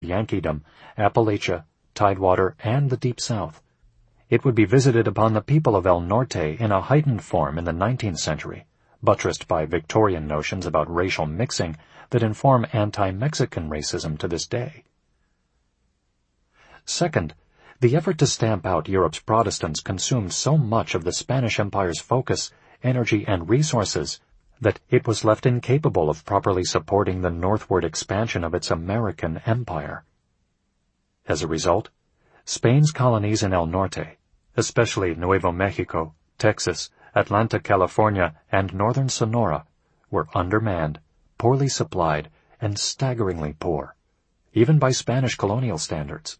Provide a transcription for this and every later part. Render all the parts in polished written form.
Yankeedom, Appalachia, Tidewater, and the Deep South. It would be visited upon the people of El Norte in a heightened form in the 19th century, buttressed by Victorian notions about racial mixing that inform anti-Mexican racism to this day. Second, the effort to stamp out Europe's Protestants consumed so much of the Spanish Empire's focus, energy, and resources that it was left incapable of properly supporting the northward expansion of its American empire. As a result, Spain's colonies in El Norte, especially Nuevo Mexico, Texas, Atlanta, California, and northern Sonora, were undermanned, poorly supplied, and staggeringly poor, even by Spanish colonial standards.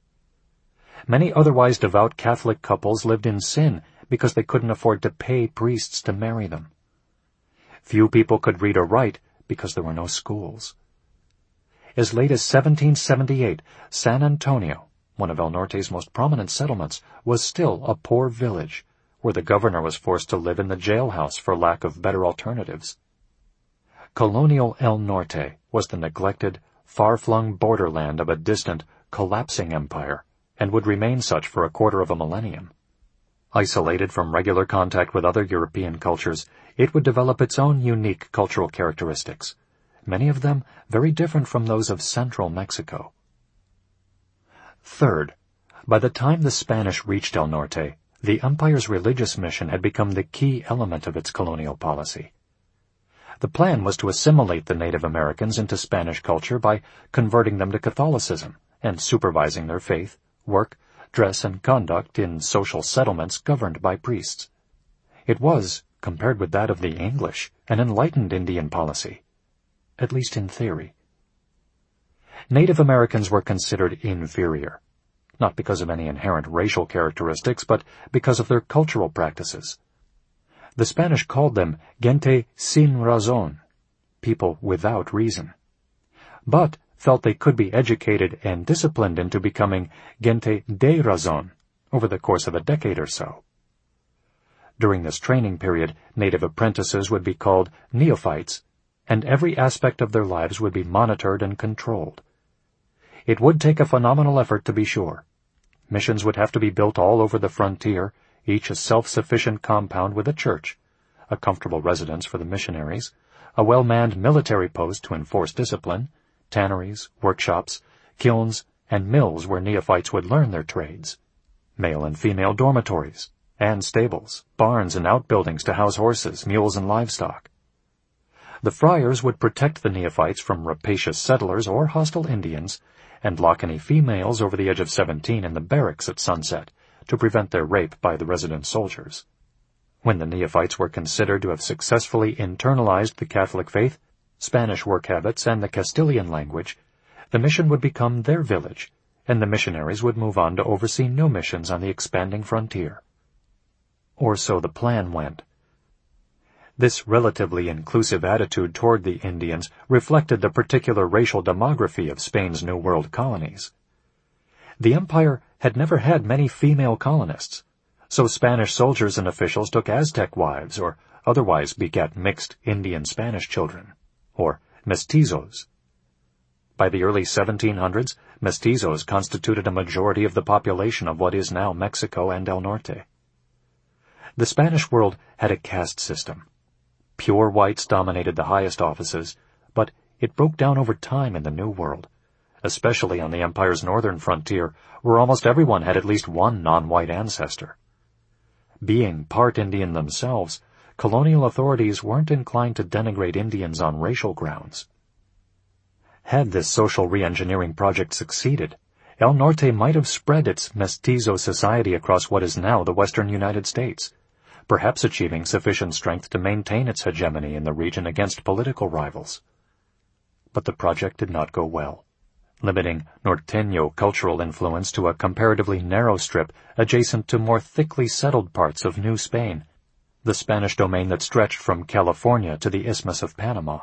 Many otherwise devout Catholic couples lived in sin because they couldn't afford to pay priests to marry them. Few people could read or write because there were no schools. As late as 1778, San Antonio, one of El Norte's most prominent settlements, was still a poor village, where the governor was forced to live in the jailhouse for lack of better alternatives. Colonial El Norte was the neglected, far-flung borderland of a distant, collapsing empire, and would remain such for a quarter of a millennium. Isolated from regular contact with other European cultures, it would develop its own unique cultural characteristics, many of them very different from those of central Mexico. Third, by the time the Spanish reached El Norte, the empire's religious mission had become the key element of its colonial policy. The plan was to assimilate the Native Americans into Spanish culture by converting them to Catholicism and supervising their faith, work, dress, and conduct in social settlements governed by priests. It was, compared with that of the English, an enlightened Indian policy, at least in theory. Native Americans were considered inferior, not because of any inherent racial characteristics, but because of their cultural practices. The Spanish called them gente sin razón, people without reason, but felt they could be educated and disciplined into becoming gente de razón over the course of a decade or so. During this training period, native apprentices would be called neophytes, and every aspect of their lives would be monitored and controlled. It would take a phenomenal effort, to be sure. Missions would have to be built all over the frontier, each a self-sufficient compound with a church, a comfortable residence for the missionaries, a well-manned military post to enforce discipline, tanneries, workshops, kilns, and mills where neophytes would learn their trades, male and female dormitories, and stables, barns, and outbuildings to house horses, mules, and livestock. The friars would protect the neophytes from rapacious settlers or hostile Indians, and lock any females over the age of 17 in the barracks at sunset to prevent their rape by the resident soldiers. When the neophytes were considered to have successfully internalized the Catholic faith, Spanish work habits, and the Castilian language, the mission would become their village, and the missionaries would move on to oversee new missions on the expanding frontier. Or so the plan went. This relatively inclusive attitude toward the Indians reflected the particular racial demography of Spain's New World colonies. The empire had never had many female colonists, so Spanish soldiers and officials took Aztec wives or otherwise begat mixed Indian-Spanish children, or mestizos. By the early 1700s, mestizos constituted a majority of the population of what is now Mexico and El Norte. The Spanish world had a caste system. Pure whites dominated the highest offices, but it broke down over time in the New World, especially on the empire's northern frontier, where almost everyone had at least one non-white ancestor. Being part Indian themselves, colonial authorities weren't inclined to denigrate Indians on racial grounds. Had this social re-engineering project succeeded, El Norte might have spread its mestizo society across what is now the western United States, perhaps achieving sufficient strength to maintain its hegemony in the region against political rivals. But the project did not go well, limiting Norteño cultural influence to a comparatively narrow strip adjacent to more thickly settled parts of New Spain, the Spanish domain that stretched from California to the Isthmus of Panama.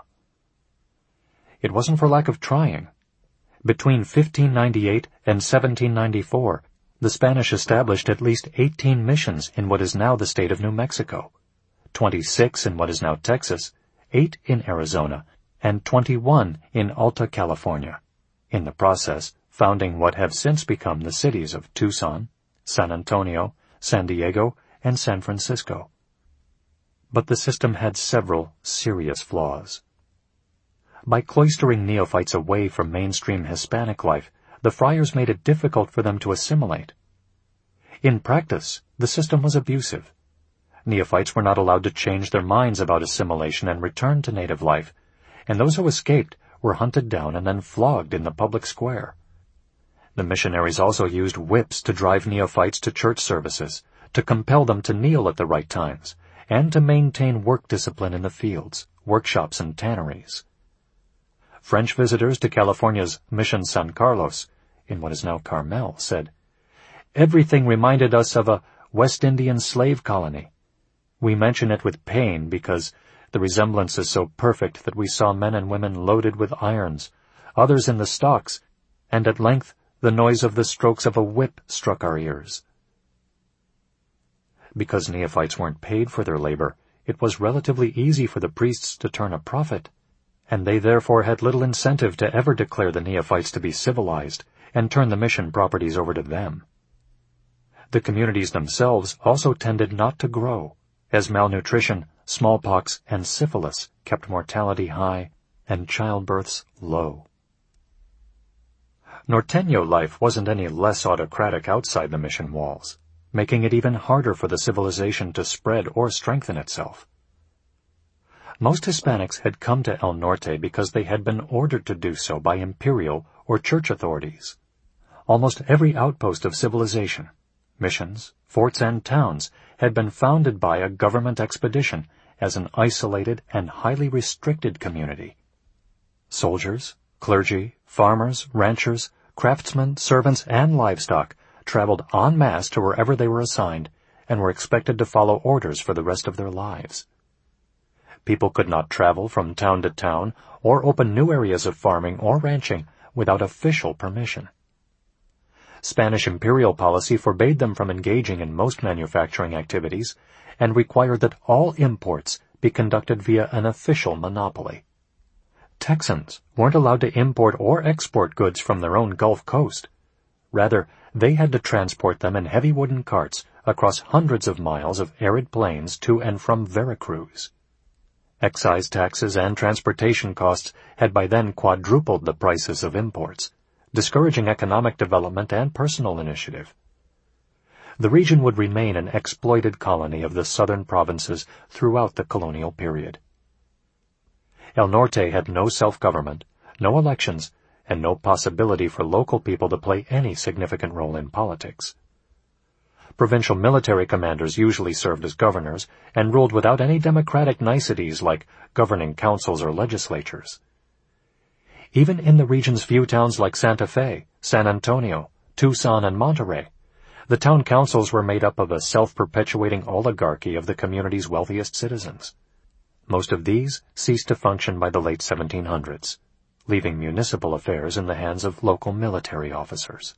It wasn't for lack of trying. Between 1598 and 1794, the Spanish established at least 18 missions in what is now the state of New Mexico, 26 in what is now Texas, 8 in Arizona, and 21 in Alta California, in the process founding what have since become the cities of Tucson, San Antonio, San Diego, and San Francisco. But the system had several serious flaws. By cloistering neophytes away from mainstream Hispanic life, the friars made it difficult for them to assimilate. In practice, the system was abusive. Neophytes were not allowed to change their minds about assimilation and return to native life, and those who escaped were hunted down and then flogged in the public square. The missionaries also used whips to drive neophytes to church services, to compel them to kneel at the right times, and to maintain work discipline in the fields, workshops, and tanneries. French visitors to California's Mission San Carlos, in what is now Carmel, said, "Everything reminded us of a West Indian slave colony. We mention it with pain because the resemblance is so perfect that we saw men and women loaded with irons, others in the stocks, and at length the noise of the strokes of a whip struck our ears." Because neophytes weren't paid for their labor, it was relatively easy for the priests to turn a profit, and they therefore had little incentive to ever declare the neophytes to be civilized and turn the mission properties over to them. The communities themselves also tended not to grow, as malnutrition, smallpox, and syphilis kept mortality high and childbirths low. Norteño life wasn't any less autocratic outside the mission walls, making it even harder for the civilization to spread or strengthen itself. Most Hispanics had come to El Norte because they had been ordered to do so by imperial or church authorities. Almost every outpost of civilization, missions, forts, and towns had been founded by a government expedition as an isolated and highly restricted community. Soldiers, clergy, farmers, ranchers, craftsmen, servants, and livestock traveled en masse to wherever they were assigned and were expected to follow orders for the rest of their lives. People could not travel from town to town or open new areas of farming or ranching without official permission. Spanish imperial policy forbade them from engaging in most manufacturing activities and required that all imports be conducted via an official monopoly. Texans weren't allowed to import or export goods from their own Gulf Coast. Rather, they had to transport them in heavy wooden carts across hundreds of miles of arid plains to and from Veracruz. Excise taxes and transportation costs had by then quadrupled the prices of imports, discouraging economic development and personal initiative. The region would remain an exploited colony of the southern provinces throughout the colonial period. El Norte had no self-government, no elections, and no possibility for local people to play any significant role in politics. Provincial military commanders usually served as governors and ruled without any democratic niceties like governing councils or legislatures. Even in the region's few towns like Santa Fe, San Antonio, Tucson, and Monterey, the town councils were made up of a self-perpetuating oligarchy of the community's wealthiest citizens. Most of these ceased to function by the late 1700s, leaving municipal affairs in the hands of local military officers.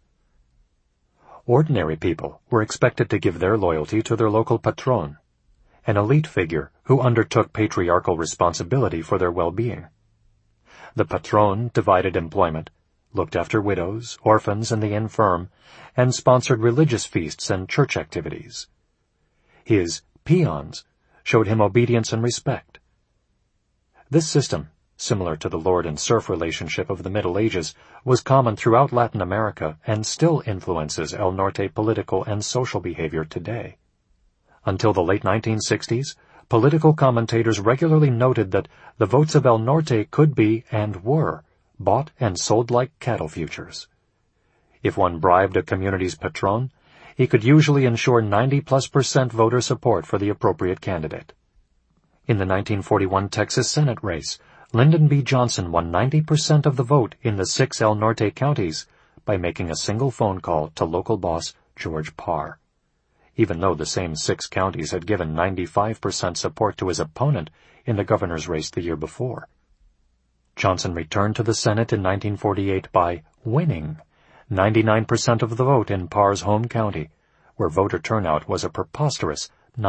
Ordinary people were expected to give their loyalty to their local patron, an elite figure who undertook patriarchal responsibility for their well-being. The patron divided employment, looked after widows, orphans, and the infirm, and sponsored religious feasts and church activities. His peons showed him obedience and respect. This system, similar to the lord and serf relationship of the Middle Ages, was common throughout Latin America and still influences El Norte political and social behavior today. Until the late 1960s, political commentators regularly noted that the votes of El Norte could be, and were, bought and sold like cattle futures. If one bribed a community's patron, he could usually ensure 90+% voter support for the appropriate candidate. In the 1941 Texas Senate race, Lyndon B. Johnson won 90% of the vote in the 6 El Norte counties by making a single phone call to local boss George Parr, even though the same 6 counties had given 95% support to his opponent in the governor's race the year before. Johnson returned to the Senate in 1948 by winning 99% of the vote in Parr's home county, where voter turnout was a preposterous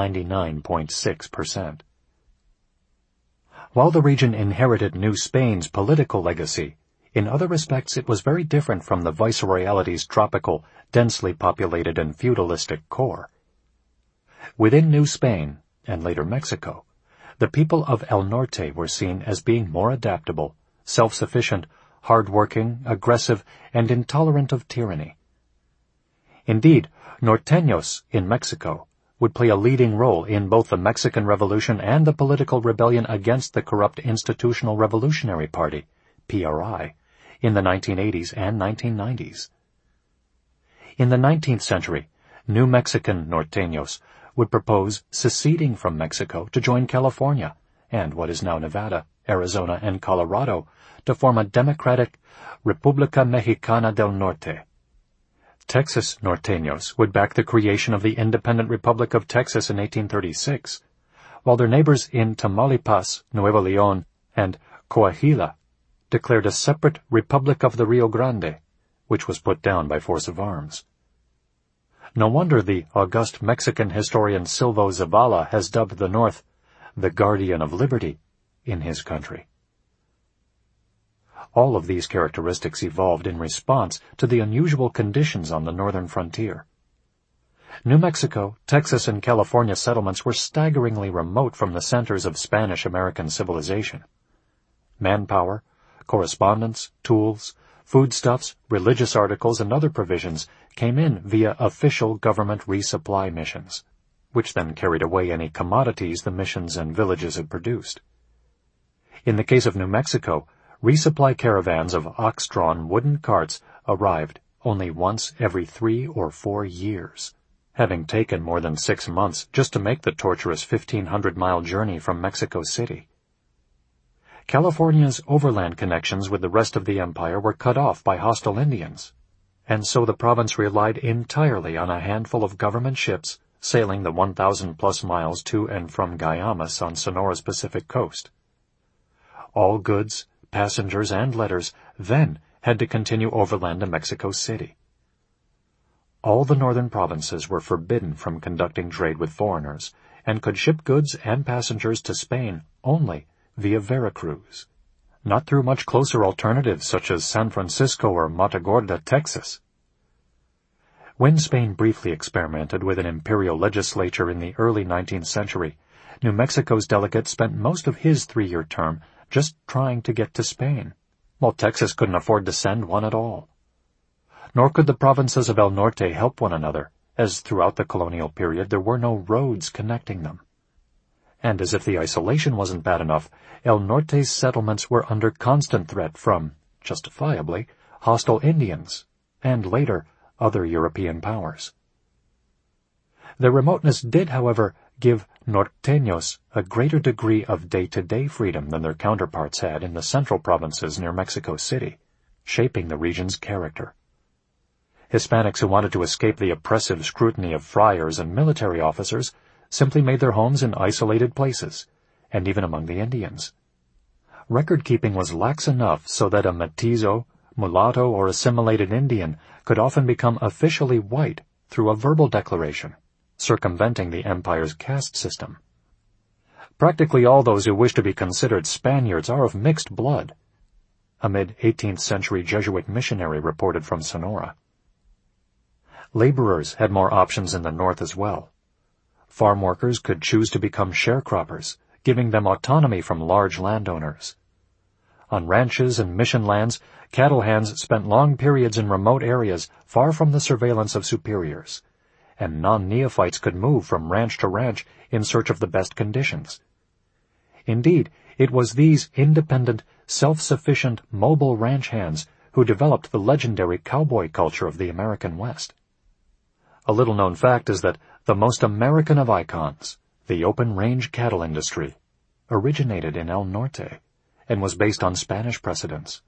99.6%. While the region inherited New Spain's political legacy, In other respects it was very different from the viceroyality's tropical, densely populated and feudalistic core. Within New Spain, and later Mexico, the people of El Norte were seen as being more adaptable, self-sufficient, hard-working, aggressive, and intolerant of tyranny. Indeed, norteños in Mexico would play a leading role in both the Mexican Revolution and the political rebellion against the corrupt Institutional Revolutionary Party, PRI, in the 1980s and 1990s. In the 19th century, New Mexican norteños would propose seceding from Mexico to join California and what is now Nevada, Arizona, and Colorado to form a democratic República Mexicana del Norte. Texas norteños would back the creation of the independent Republic of Texas in 1836, while their neighbors in Tamaulipas, Nuevo León, and Coahuila declared a separate Republic of the Rio Grande, which was put down by force of arms. No wonder the august Mexican historian Silvo Zavala has dubbed the North the guardian of liberty in his country. All of these characteristics evolved in response to the unusual conditions on the northern frontier. New Mexico, Texas, and California settlements were staggeringly remote from the centers of Spanish-American civilization. Manpower, correspondence, tools, foodstuffs, religious articles, and other provisions came in via official government resupply missions, which then carried away any commodities the missions and villages had produced. In the case of New Mexico, resupply caravans of ox-drawn wooden carts arrived only once every 3 or 4 years, having taken more than 6 months just to make the tortuous 1,500-mile journey from Mexico City. California's overland connections with the rest of the empire were cut off by hostile Indians, and so the province relied entirely on a handful of government ships sailing the 1,000-plus miles to and from Guaymas on Sonora's Pacific coast. All goods, passengers, and letters then had to continue overland to Mexico City. All the northern provinces were forbidden from conducting trade with foreigners, and could ship goods and passengers to Spain only via Veracruz, not through much closer alternatives such as San Francisco or Matagorda, Texas. When Spain briefly experimented with an imperial legislature in the early 19th century, New Mexico's delegate spent most of his 3-year term just trying to get to Spain, while Texas couldn't afford to send one at all. Nor could the provinces of El Norte help one another, as throughout the colonial period there were no roads connecting them. And as if the isolation wasn't bad enough, El Norte's settlements were under constant threat from, justifiably, hostile Indians, and later, other European powers. Their remoteness did, however, give norteños a greater degree of day-to-day freedom than their counterparts had in the central provinces near Mexico City, shaping the region's character. Hispanics who wanted to escape the oppressive scrutiny of friars and military officers simply made their homes in isolated places, and even among the Indians. Record-keeping was lax enough so that a mestizo, mulatto, or assimilated Indian could often become officially white through a verbal declaration, circumventing the empire's caste system. Practically all those who wish to be considered Spaniards are of mixed blood, a mid-18th-century Jesuit missionary reported from Sonora. Laborers had more options in the north as well. Farm workers could choose to become sharecroppers, giving them autonomy from large landowners. On ranches and mission lands, cattle hands spent long periods in remote areas far from the surveillance of superiors, and non-neophytes could move from ranch to ranch in search of the best conditions. Indeed, it was these independent, self-sufficient, mobile ranch hands who developed the legendary cowboy culture of the American West. A little-known fact is that the most American of icons, the open-range cattle industry, originated in El Norte and was based on Spanish precedents.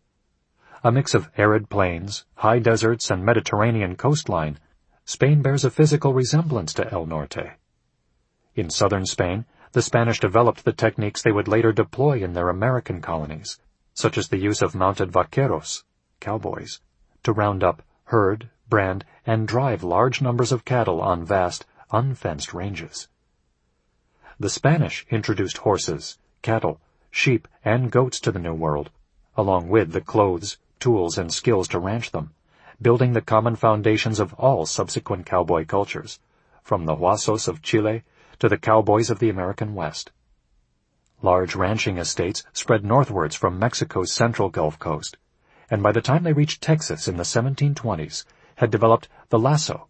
A mix of arid plains, high deserts, and Mediterranean coastline, Spain bears a physical resemblance to El Norte. In southern Spain, the Spanish developed the techniques they would later deploy in their American colonies, such as the use of mounted vaqueros, cowboys, to round up, herd, brand, and drive large numbers of cattle on vast, unfenced ranges. The Spanish introduced horses, cattle, sheep, and goats to the New World, along with the clothes, tools, and skills to ranch them, building the common foundations of all subsequent cowboy cultures, from the Huasos of Chile to the cowboys of the American West. Large ranching estates spread northwards from Mexico's central Gulf Coast, and by the time they reached Texas in the 1720s, had developed the lasso,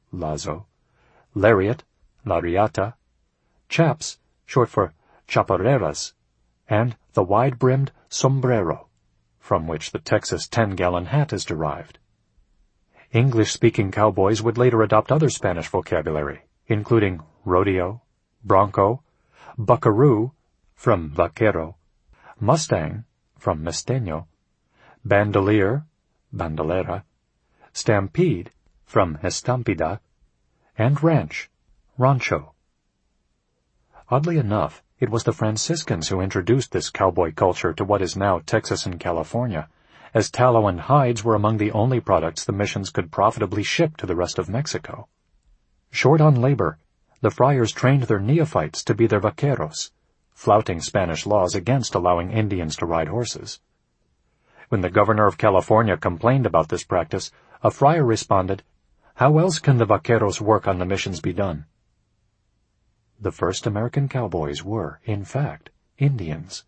lariat, lariata, chaps, short for chaparreras, and the wide-brimmed sombrero, from which the Texas 10-gallon hat is derived. English-speaking cowboys would later adopt other Spanish vocabulary, including rodeo, bronco, buckaroo, from vaquero, mustang, from mesteño, bandolier, bandolera, stampede, from estampida, and ranch, rancho. Oddly enough, it was the Franciscans who introduced this cowboy culture to what is now Texas and California, as tallow and hides were among the only products the missions could profitably ship to the rest of Mexico. Short on labor, the friars trained their neophytes to be their vaqueros, flouting Spanish laws against allowing Indians to ride horses. When the governor of California complained about this practice, a friar responded, "How else can the vaqueros work on the missions be done?" The first American cowboys were, in fact, Indians.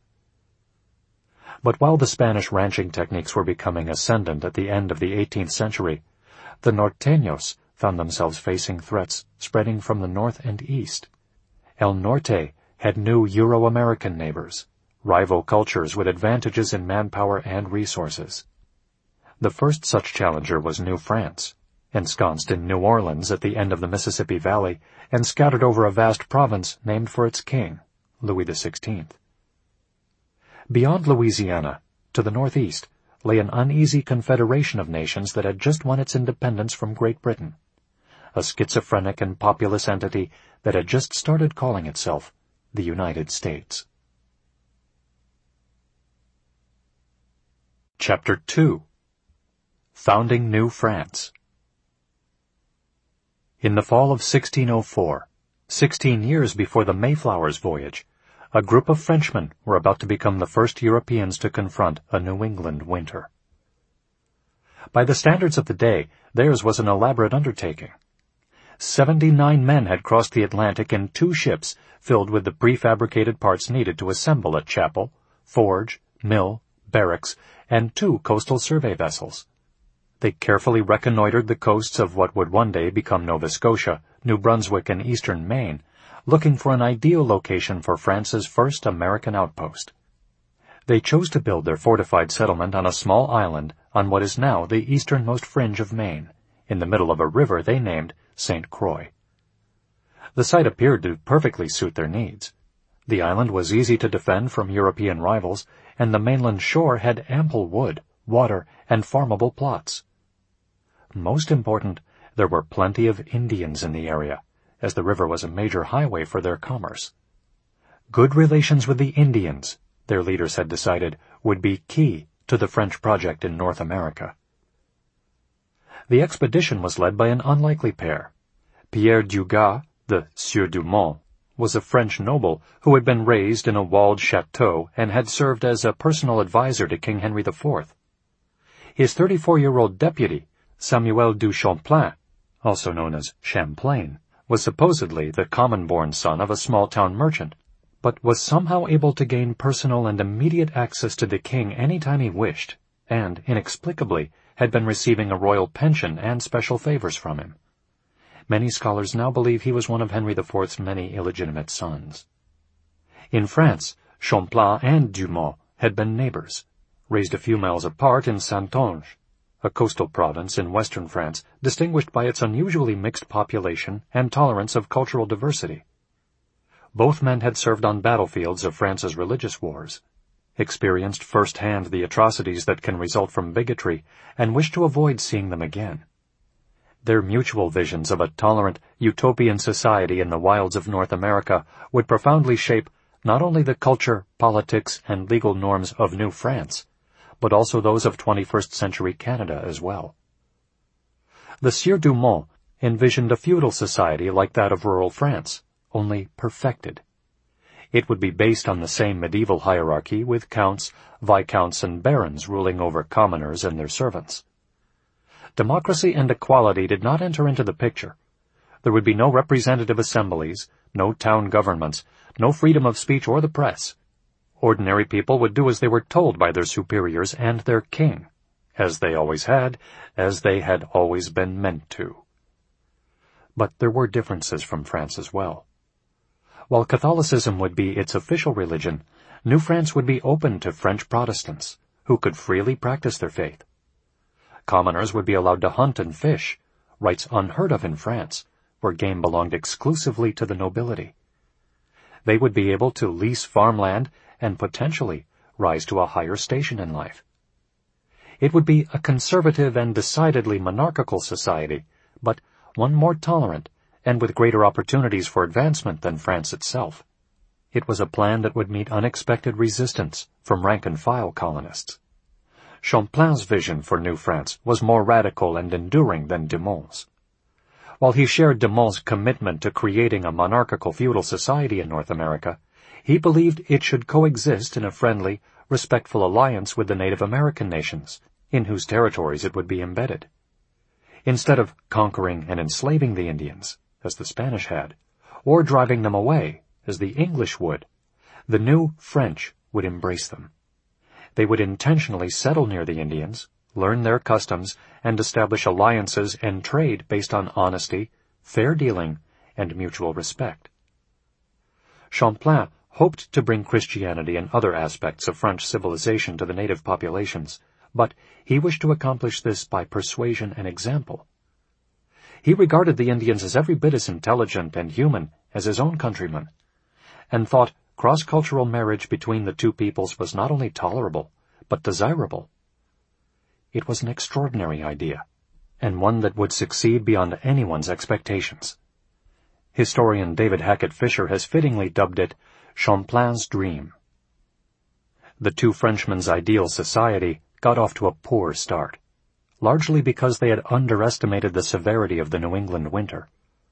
But while the Spanish ranching techniques were becoming ascendant at the end of the 18th century, the norteños found themselves facing threats spreading from the north and east. El Norte had new Euro-American neighbors, rival cultures with advantages in manpower and resources. The first such challenger was New France, ensconced in New Orleans at the end of the Mississippi Valley and scattered over a vast province named for its king, Louis XVI. Beyond Louisiana, to the northeast, lay an uneasy confederation of nations that had just won its independence from Great Britain, a schizophrenic and populous entity that had just started calling itself the United States. Chapter 2. Founding New France. In the fall of 1604, 16 years before the Mayflower's voyage, a group of Frenchmen were about to become the first Europeans to confront a New England winter. By the standards of the day, theirs was an elaborate undertaking. 79 men had crossed the Atlantic in 2 ships filled with the prefabricated parts needed to assemble a chapel, forge, mill, barracks, and 2 coastal survey vessels. They carefully reconnoitered the coasts of what would one day become Nova Scotia, New Brunswick, and eastern Maine, looking for an ideal location for France's first American outpost. They chose to build their fortified settlement on a small island on what is now the easternmost fringe of Maine, in the middle of a river they named St. Croix. The site appeared to perfectly suit their needs. The island was easy to defend from European rivals, and the mainland shore had ample wood, water, and farmable plots. Most important, there were plenty of Indians in the area, as the river was a major highway for their commerce. Good relations with the Indians, their leaders had decided, would be key to the French project in North America. The expedition was led by an unlikely pair. Pierre Dugas, the Sieur Dumont, was a French noble who had been raised in a walled chateau and had served as a personal adviser to King Henry IV. His 34-year-old deputy, Samuel du Champlain, also known as Champlain, was supposedly the common-born son of a small-town merchant, but was somehow able to gain personal and immediate access to the king any time he wished, and, inexplicably, had been receiving a royal pension and special favors from him. Many scholars now believe he was one of Henry IV's many illegitimate sons. In France, Champlain and Dumont had been neighbors, raised a few miles apart in Saintonge, a coastal province in western France distinguished by its unusually mixed population and tolerance of cultural diversity. Both men had served on battlefields of France's religious wars, experienced firsthand the atrocities that can result from bigotry, and wished to avoid seeing them again. Their mutual visions of a tolerant, utopian society in the wilds of North America would profoundly shape not only the culture, politics, and legal norms of New France, but also those of 21st-century Canada as well. The Sieur Dumont envisioned a feudal society like that of rural France, only perfected. It would be based on the same medieval hierarchy, with counts, viscounts, and barons ruling over commoners and their servants. Democracy and equality did not enter into the picture. There would be no representative assemblies, no town governments, no freedom of speech or the press. Ordinary people would do as they were told by their superiors and their king, as they always had always been meant to. But there were differences from France as well. While Catholicism would be its official religion, New France would be open to French Protestants, who could freely practice their faith. Commoners would be allowed to hunt and fish, rights unheard of in France, where game belonged exclusively to the nobility. They would be able to lease farmland and potentially rise to a higher station in life. It would be a conservative and decidedly monarchical society, but one more tolerant and with greater opportunities for advancement than France itself. It was a plan that would meet unexpected resistance from rank-and-file colonists. Champlain's vision for New France was more radical and enduring than de Monts. While he shared de Monts' commitment to creating a monarchical feudal society in North America, he believed it should coexist in a friendly, respectful alliance with the Native American nations, in whose territories it would be embedded. Instead of conquering and enslaving the Indians, as the Spanish had, or driving them away, as the English would, the new French would embrace them. They would intentionally settle near the Indians, learn their customs, and establish alliances and trade based on honesty, fair dealing, and mutual respect. Champlain hoped to bring Christianity and other aspects of French civilization to the native populations, but he wished to accomplish this by persuasion and example. He regarded the Indians as every bit as intelligent and human as his own countrymen, and thought cross-cultural marriage between the two peoples was not only tolerable, but desirable. It was an extraordinary idea, and one that would succeed beyond anyone's expectations. Historian David Hackett Fisher has fittingly dubbed it Champlain's dream. The two Frenchmen's ideal society got off to a poor start, largely because they had underestimated the severity of the New England winter.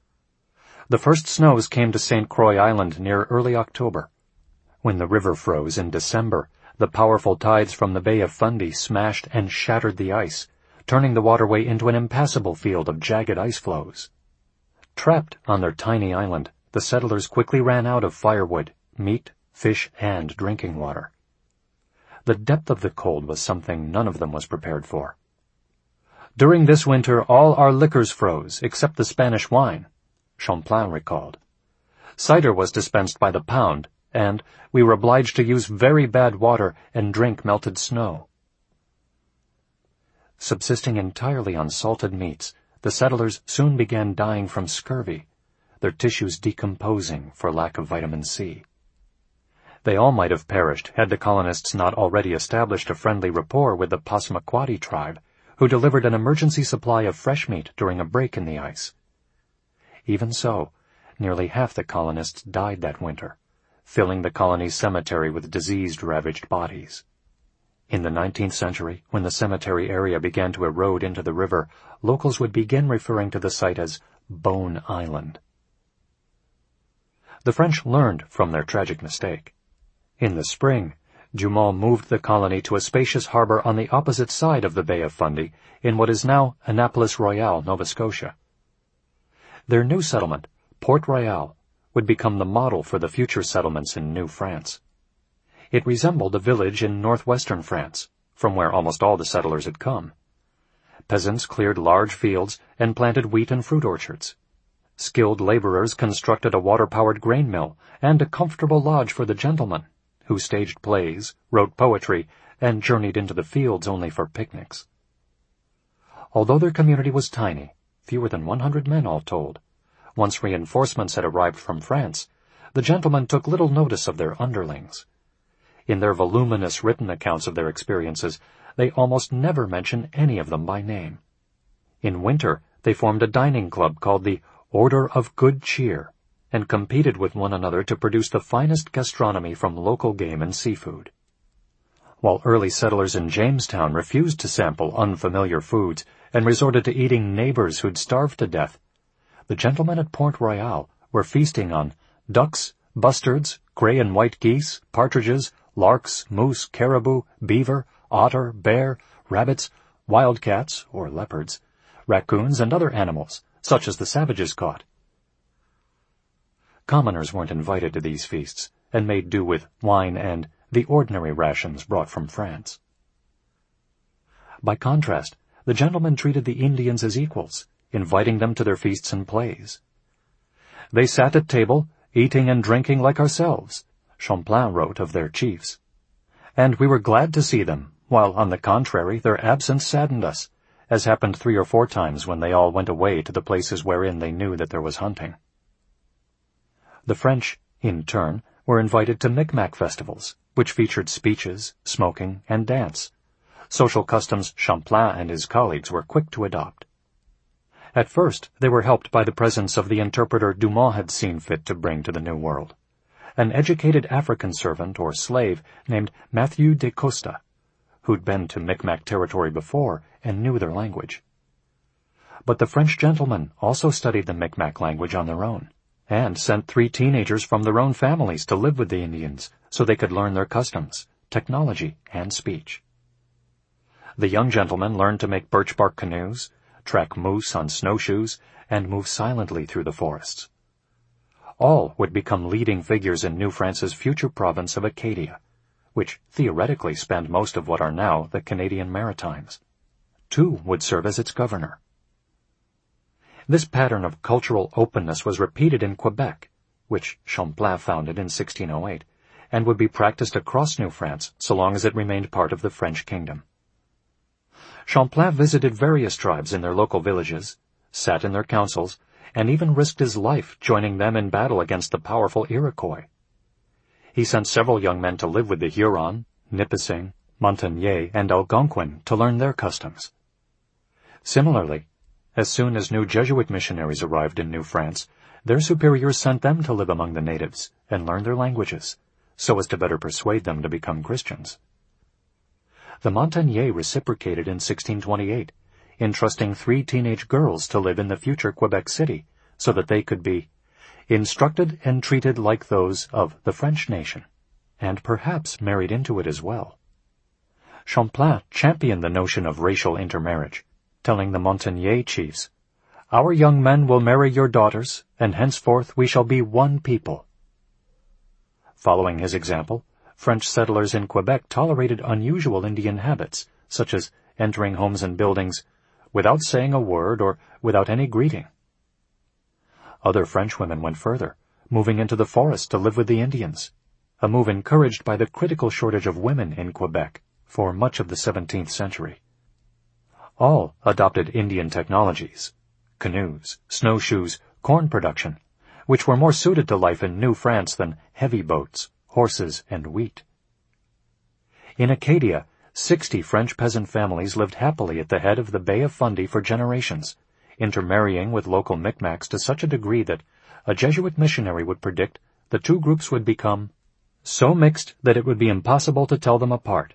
The first snows came to St. Croix Island near early October. When the river froze in December, the powerful tides from the Bay of Fundy smashed and shattered the ice, turning the waterway into an impassable field of jagged ice floes. Trapped on their tiny island, the settlers quickly ran out of firewood, meat, fish, and drinking water. The depth of the cold was something none of them was prepared for. "During this winter all our liquors froze, except the Spanish wine," Champlain recalled. "Cider was dispensed by the pound, and we were obliged to use very bad water and drink melted snow." Subsisting entirely on salted meats, the settlers soon began dying from scurvy, their tissues decomposing for lack of vitamin C. They all might have perished had the colonists not already established a friendly rapport with the Passamaquoddy tribe, who delivered an emergency supply of fresh meat during a break in the ice. Even so, nearly half the colonists died that winter, filling the colony's cemetery with disease-ravaged bodies. In the 19th century, when the cemetery area began to erode into the river, locals would begin referring to the site as Bone Island. The French learned from their tragic mistake. In the spring, Dumont moved the colony to a spacious harbor on the opposite side of the Bay of Fundy, in what is now Annapolis Royal, Nova Scotia. Their new settlement, Port Royal, would become the model for the future settlements in New France. It resembled a village in northwestern France, from where almost all the settlers had come. Peasants cleared large fields and planted wheat and fruit orchards. Skilled laborers constructed a water-powered grain mill and a comfortable lodge for the gentlemen, who staged plays, wrote poetry, and journeyed into the fields only for picnics. Although their community was tiny, fewer than 100 men all told, once reinforcements had arrived from France, the gentlemen took little notice of their underlings. In their voluminous written accounts of their experiences, they almost never mention any of them by name. In winter, they formed a dining club called the Order of Good Cheer, and competed with one another to produce the finest gastronomy from local game and seafood. While early settlers in Jamestown refused to sample unfamiliar foods and resorted to eating neighbors who'd starved to death, the gentlemen at Port Royal were feasting on ducks, bustards, gray and white geese, partridges, larks, moose, caribou, beaver, otter, bear, rabbits, wildcats, or leopards, raccoons, and other animals, such as the savages caught. Commoners weren't invited to these feasts, and made do with wine and the ordinary rations brought from France. By contrast, the gentlemen treated the Indians as equals, inviting them to their feasts and plays. They sat at table, eating and drinking like ourselves, Champlain wrote of their chiefs. And we were glad to see them, while, on the contrary, their absence saddened us, as happened 3 or 4 times when they all went away to the places wherein they knew that there was hunting. The French, in turn, were invited to Micmac festivals, which featured speeches, smoking, and dance, social customs Champlain and his colleagues were quick to adopt. At first, they were helped by the presence of the interpreter Dumont had seen fit to bring to the New World, an educated African servant or slave named Mathieu de Costa, who'd been to Micmac territory before and knew their language. But the French gentlemen also studied the Micmac language on their own, and sent 3 teenagers from their own families to live with the Indians so they could learn their customs, technology, and speech. The young gentlemen learned to make birch-bark canoes, track moose on snowshoes, and move silently through the forests. All would become leading figures in New France's future province of Acadia, which theoretically spanned most of what are now the Canadian Maritimes. 2 would serve as its governor. This pattern of cultural openness was repeated in Quebec, which Champlain founded in 1608, and would be practiced across New France so long as it remained part of the French kingdom. Champlain visited various tribes in their local villages, sat in their councils, and even risked his life joining them in battle against the powerful Iroquois. He sent several young men to live with the Huron, Nipissing, Montagnais, and Algonquin to learn their customs. Similarly, as soon as new Jesuit missionaries arrived in New France, their superiors sent them to live among the natives and learn their languages, so as to better persuade them to become Christians. The Montagnais reciprocated in 1628, entrusting 3 teenage girls to live in the future Quebec City so that they could be instructed and treated like those of the French nation, and perhaps married into it as well. Champlain championed the notion of racial intermarriage, telling the Montagnais chiefs, "Our young men will marry your daughters, and henceforth we shall be one people." Following his example, French settlers in Quebec tolerated unusual Indian habits, such as entering homes and buildings without saying a word or without any greeting. Other French women went further, moving into the forest to live with the Indians, a move encouraged by the critical shortage of women in Quebec for much of the 17th century. All adopted Indian technologies, canoes, snowshoes, corn production, which were more suited to life in New France than heavy boats, horses, and wheat. In Acadia, 60 French peasant families lived happily at the head of the Bay of Fundy for generations, intermarrying with local Micmacs to such a degree that a Jesuit missionary would predict the 2 groups would become so mixed that it would be impossible to tell them apart.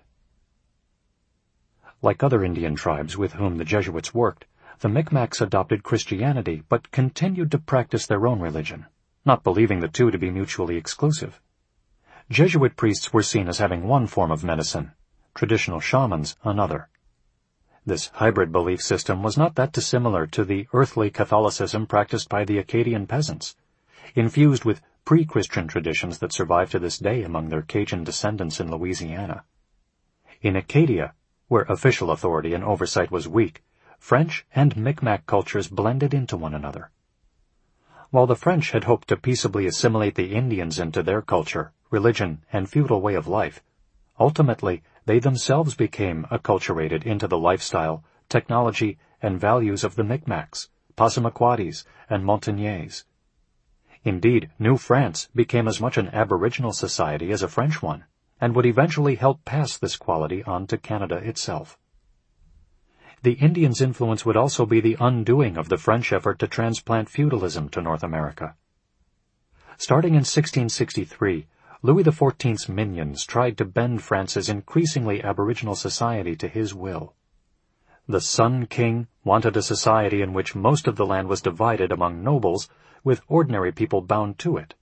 Like other Indian tribes with whom the Jesuits worked, the Micmacs adopted Christianity but continued to practice their own religion, not believing the 2 to be mutually exclusive. Jesuit priests were seen as having one form of medicine, traditional shamans another. This hybrid belief system was not that dissimilar to the earthly Catholicism practiced by the Acadian peasants, infused with pre-Christian traditions that survive to this day among their Cajun descendants in Louisiana. In Acadia, where official authority and oversight was weak, French and Micmac cultures blended into one another. While the French had hoped to peaceably assimilate the Indians into their culture, religion, and feudal way of life, ultimately they themselves became acculturated into the lifestyle, technology, and values of the Micmacs, Passamaquoddies, and Montagnais. Indeed, New France became as much an aboriginal society as a French one, and would eventually help pass this quality on to Canada itself. The Indians' influence would also be the undoing of the French effort to transplant feudalism to North America. Starting in 1663, Louis XIV's minions tried to bend France's increasingly aboriginal society to his will. The Sun King wanted a society in which most of the land was divided among nobles, with ordinary people bound to it,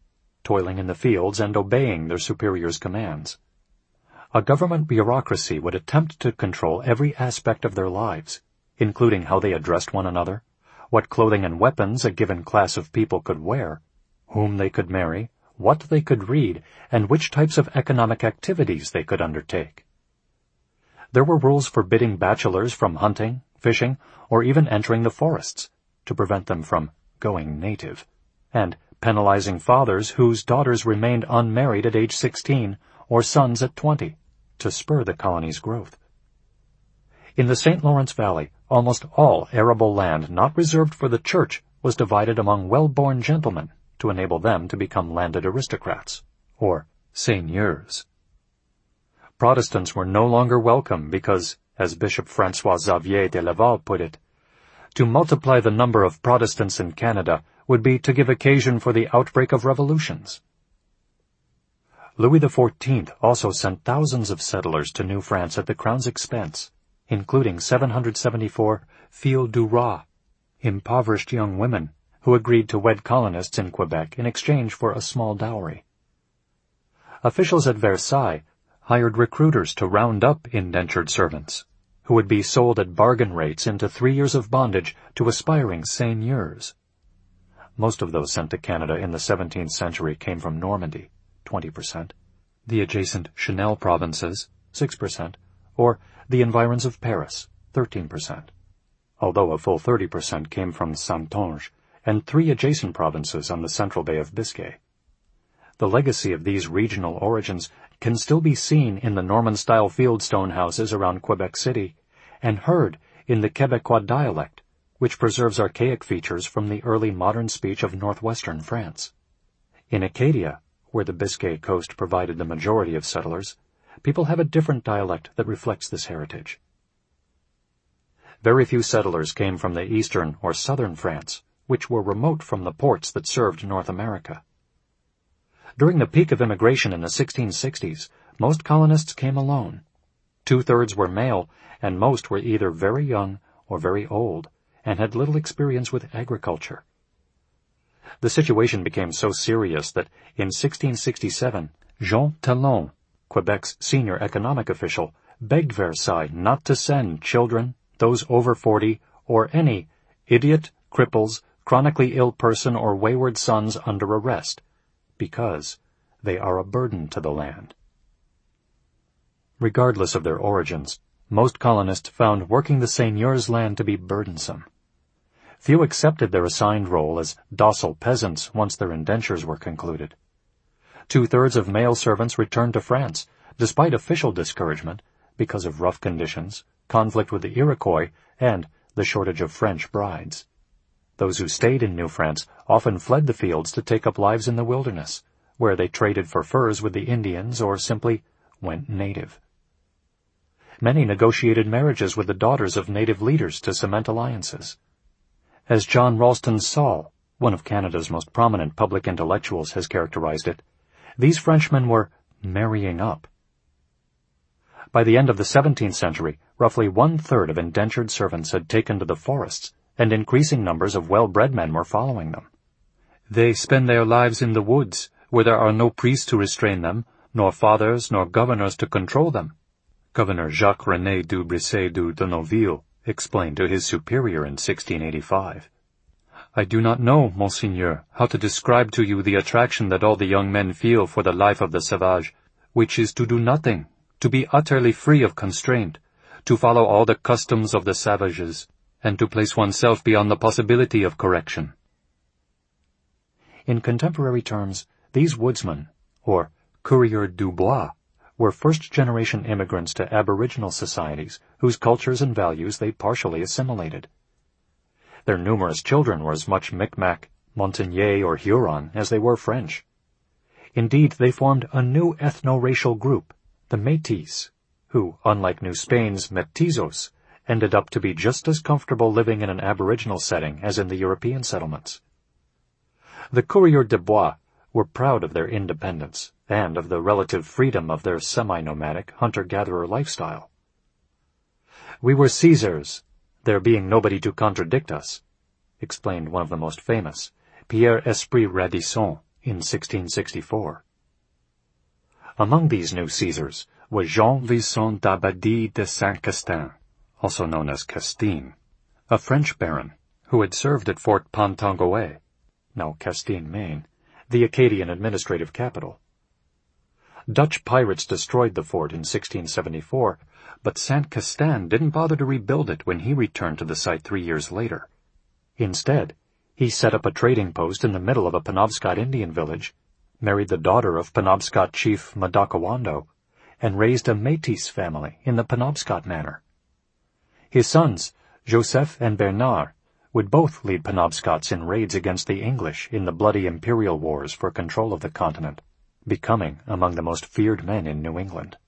toiling in the fields and obeying their superiors' commands. A government bureaucracy would attempt to control every aspect of their lives, including how they addressed one another, what clothing and weapons a given class of people could wear, whom they could marry, what they could read, and which types of economic activities they could undertake. There were rules forbidding bachelors from hunting, fishing, or even entering the forests, to prevent them from going native, and penalizing fathers whose daughters remained unmarried at age 16 or sons at 20, to spur the colony's growth. In the St. Lawrence Valley, almost all arable land not reserved for the church was divided among well-born gentlemen to enable them to become landed aristocrats, or seigneurs. Protestants were no longer welcome because, as Bishop François Xavier de Laval put it, to multiply the number of Protestants in Canada would be to give occasion for the outbreak of revolutions. Louis XIV also sent thousands of settlers to New France at the Crown's expense, including 774 filles du roi, impoverished young women who agreed to wed colonists in Quebec in exchange for a small dowry. Officials at Versailles hired recruiters to round up indentured servants, who would be sold at bargain rates into 3 years of bondage to aspiring seigneurs. Most of those sent to Canada in the 17th century came from Normandy, 20%, the adjacent Chanel provinces, 6%, or the environs of Paris, 13%, although a full 30% came from Saintonge and 3 adjacent provinces on the central Bay of Biscay. The legacy of these regional origins can still be seen in the Norman-style fieldstone houses around Quebec City and heard in the Quebecois dialect, which preserves archaic features from the early modern speech of northwestern France. In Acadia, where the Biscay coast provided the majority of settlers, people have a different dialect that reflects this heritage. Very few settlers came from the eastern or southern France, which were remote from the ports that served North America. During the peak of immigration in the 1660s, most colonists came alone. 2/3 were male, and most were either very young or very old, and had little experience with agriculture. The situation became so serious that in 1667, Jean Talon, Quebec's senior economic official, begged Versailles not to send children, those over 40, or any idiot, cripples, chronically ill person, or wayward sons under arrest, because they are a burden to the land. Regardless of their origins, most colonists found working the seigneur's land to be burdensome. Few accepted their assigned role as docile peasants once their indentures were concluded. 2/3 of male servants returned to France, despite official discouragement, because of rough conditions, conflict with the Iroquois, and the shortage of French brides. Those who stayed in New France often fled the fields to take up lives in the wilderness, where they traded for furs with the Indians or simply went native. Many negotiated marriages with the daughters of native leaders to cement alliances. As John Ralston Saul, one of Canada's most prominent public intellectuals, has characterized it, these Frenchmen were marrying up. By the end of the 17th century, roughly 1/3 of indentured servants had taken to the forests, and increasing numbers of well-bred men were following them. They spend their lives in the woods, where there are no priests to restrain them, nor fathers nor governors to control them, Governor Jacques-René du Brisset du Denonville explained to his superior in 1685. I do not know, Monseigneur, how to describe to you the attraction that all the young men feel for the life of the sauvage, which is to do nothing, to be utterly free of constraint, to follow all the customs of the savages, and to place oneself beyond the possibility of correction. In contemporary terms, these woodsmen, or coureurs du bois, were first-generation immigrants to Aboriginal societies whose cultures and values they partially assimilated. Their numerous children were as much Micmac, Montagnais, or Huron as they were French. Indeed, they formed a new ethno-racial group, the Métis, who, unlike New Spain's Mestizos, ended up to be just as comfortable living in an Aboriginal setting as in the European settlements. The coureurs de bois were proud of their independence and of the relative freedom of their semi-nomadic hunter-gatherer lifestyle. We were Caesars, there being nobody to contradict us, explained one of the most famous, Pierre Esprit Radisson, in 1664. Among these new Caesars was Jean-Vicent d'Abbadie de Saint-Castin, also known as Castine, a French baron who had served at Fort Pontargoet, now Castine, Maine, the Acadian administrative capital. Dutch pirates destroyed the fort in 1674, but Saint-Castin didn't bother to rebuild it when he returned to the site 3 years later. Instead, he set up a trading post in the middle of a Penobscot Indian village, married the daughter of Penobscot chief Madakawando, and raised a Métis family in the Penobscot manner. His sons, Joseph and Bernard, would both lead Penobscots in raids against the English in the bloody imperial wars for control of the continent, becoming among the most feared men in New England.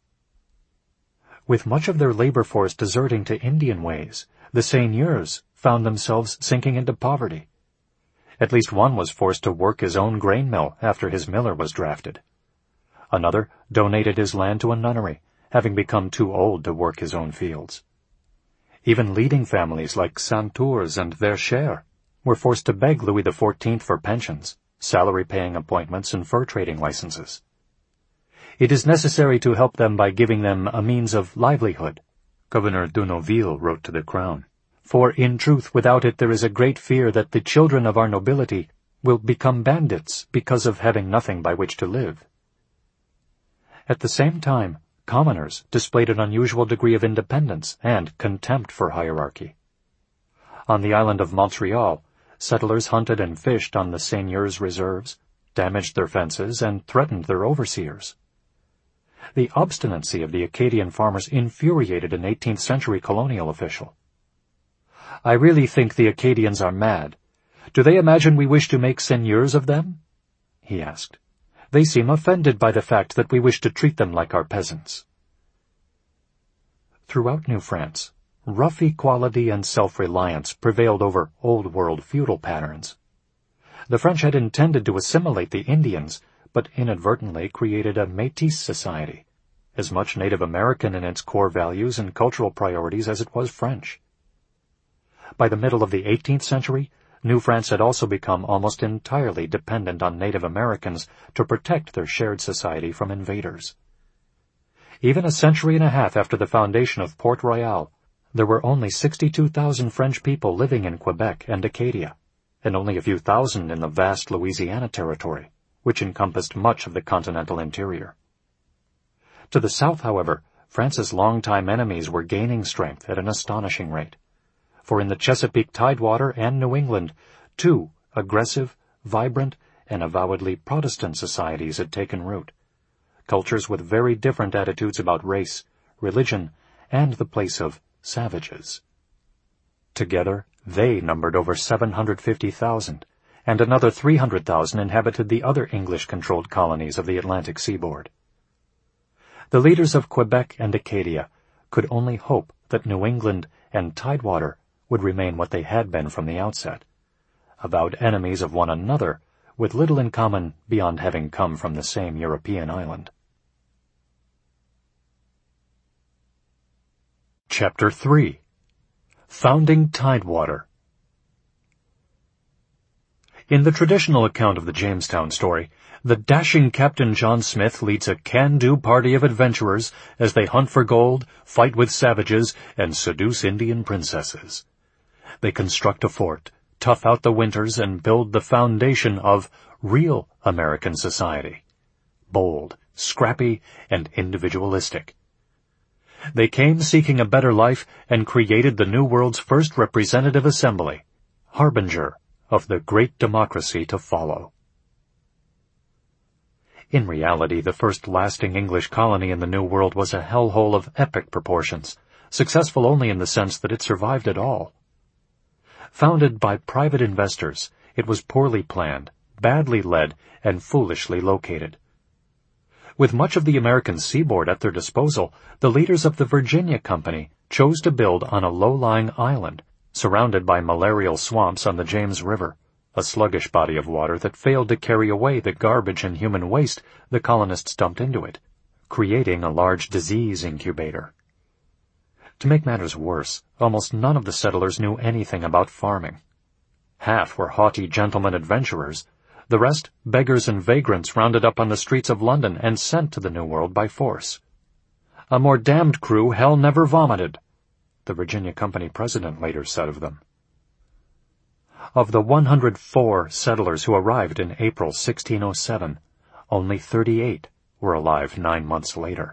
With much of their labor force deserting to Indian ways, the seigneurs found themselves sinking into poverty. At least one was forced to work his own grain mill after his miller was drafted. Another donated his land to a nunnery, having become too old to work his own fields. Even leading families like Saint-Ours and Verchères were forced to beg Louis XIV for pensions, salary-paying appointments, and fur trading licenses. It is necessary to help them by giving them a means of livelihood, Governor Dunoville wrote to the crown. For in truth without it there is a great fear that the children of our nobility will become bandits because of having nothing by which to live. At the same time, commoners displayed an unusual degree of independence and contempt for hierarchy. On the island of Montreal, settlers hunted and fished on the seigneurs' reserves, damaged their fences, and threatened their overseers. The obstinacy of the Acadian farmers infuriated an 18th-century colonial official. "I really think the Acadians are mad. Do they imagine we wish to make seigneurs of them?" he asked. "They seem offended by the fact that we wish to treat them like our peasants." Throughout New France, rough equality and self-reliance prevailed over old-world feudal patterns. The French had intended to assimilate the Indians, but inadvertently created a Métis society, as much Native American in its core values and cultural priorities as it was French. By the middle of the 18th century, New France had also become almost entirely dependent on Native Americans to protect their shared society from invaders. Even a century and a half after the foundation of Port Royal, there were only 62,000 French people living in Quebec and Acadia, and only a few thousand in the vast Louisiana territory, which encompassed much of the continental interior. To the south, however, France's longtime enemies were gaining strength at an astonishing rate. For in the Chesapeake Tidewater and New England, two aggressive, vibrant, and avowedly Protestant societies had taken root, cultures with very different attitudes about race, religion, and the place of savages. Together, they numbered over 750,000, and another 300,000 inhabited the other English-controlled colonies of the Atlantic seaboard. The leaders of Quebec and Acadia could only hope that New England and Tidewater would remain what they had been from the outset, avowed enemies of one another, with little in common beyond having come from the same European island. Chapter 3. Founding Tidewater. In the traditional account of the Jamestown story, the dashing Captain John Smith leads a can-do party of adventurers as they hunt for gold, fight with savages, and seduce Indian princesses. They construct a fort, tough out the winters, and build the foundation of real American society. Bold, scrappy, and individualistic. They came seeking a better life and created the New World's first representative assembly, harbinger of the great democracy to follow. In reality, the first lasting English colony in the New World was a hellhole of epic proportions, successful only in the sense that it survived at all. Founded by private investors, it was poorly planned, badly led, and foolishly located. With much of the American seaboard at their disposal, the leaders of the Virginia Company chose to build on a low-lying island, surrounded by malarial swamps on the James River, a sluggish body of water that failed to carry away the garbage and human waste the colonists dumped into it, creating a large disease incubator. To make matters worse, almost none of the settlers knew anything about farming. Half were haughty gentlemen adventurers, The rest, beggars and vagrants rounded up on the streets of London and sent to the New World by force. "A more damned crew hell never vomited," the Virginia Company president later said of them. Of the 104 settlers who arrived in April 1607, only 38 were alive 9 months later.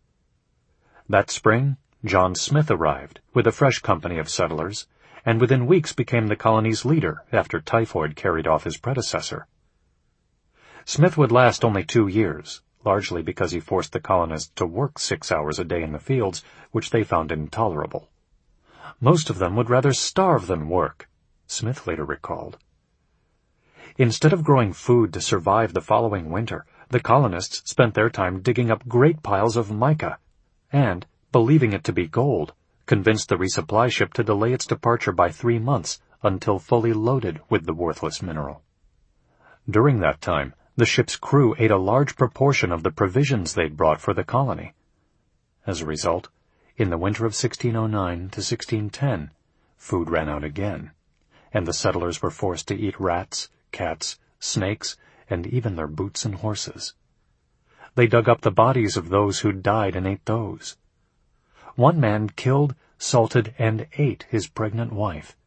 That spring, John Smith arrived with a fresh company of settlers, and within weeks became the colony's leader after typhoid carried off his predecessor. Smith would last only 2 years, largely because he forced the colonists to work 6 hours a day in the fields, which they found intolerable. Most of them would rather starve than work, Smith later recalled. Instead of growing food to survive the following winter, the colonists spent their time digging up great piles of mica and, believing it to be gold, convinced the resupply ship to delay its departure by 3 months until fully loaded with the worthless mineral. During that time, the ship's crew ate a large proportion of the provisions they'd brought for the colony. As a result, in the winter of 1609 to 1610, food ran out again, and the settlers were forced to eat rats, cats, snakes, and even their boots and horses. They dug up the bodies of those who'd died and ate those. One man killed, salted, and ate his pregnant wife.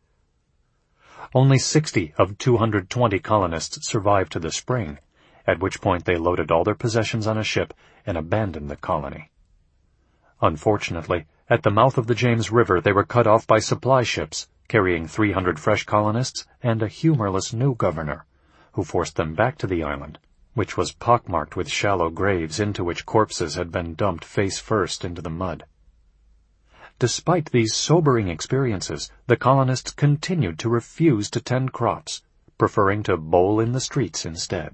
Only 60 of 220 colonists survived to the spring, at which point they loaded all their possessions on a ship and abandoned the colony. Unfortunately, at the mouth of the James River they were cut off by supply ships, carrying 300 fresh colonists and a humorless new governor, who forced them back to the island, which was pockmarked with shallow graves into which corpses had been dumped face first into the mud. Despite these sobering experiences, the colonists continued to refuse to tend crops, preferring to bowl in the streets instead.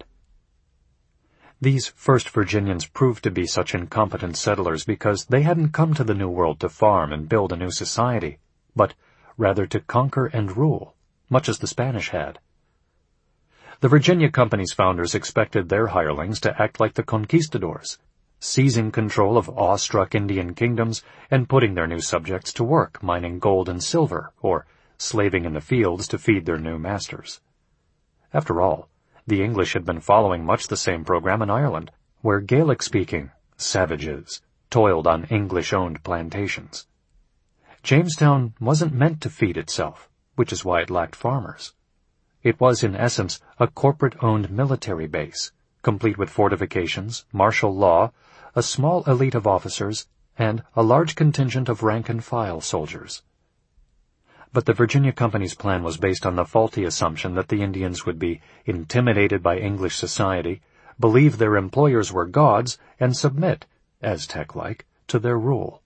These first Virginians proved to be such incompetent settlers because they hadn't come to the New World to farm and build a new society, but rather to conquer and rule, much as the Spanish had. The Virginia Company's founders expected their hirelings to act like the conquistadors, seizing control of awestruck Indian kingdoms and putting their new subjects to work mining gold and silver, or slaving in the fields to feed their new masters. After all, the English had been following much the same program in Ireland, where Gaelic-speaking savages toiled on English-owned plantations. Jamestown wasn't meant to feed itself, which is why it lacked farmers. It was, in essence, a corporate-owned military base, complete with fortifications, martial law, a small elite of officers, and a large contingent of rank-and-file soldiers. But the Virginia Company's plan was based on the faulty assumption that the Indians would be intimidated by English society, believe their employers were gods, and submit, Aztec-like, to their rule.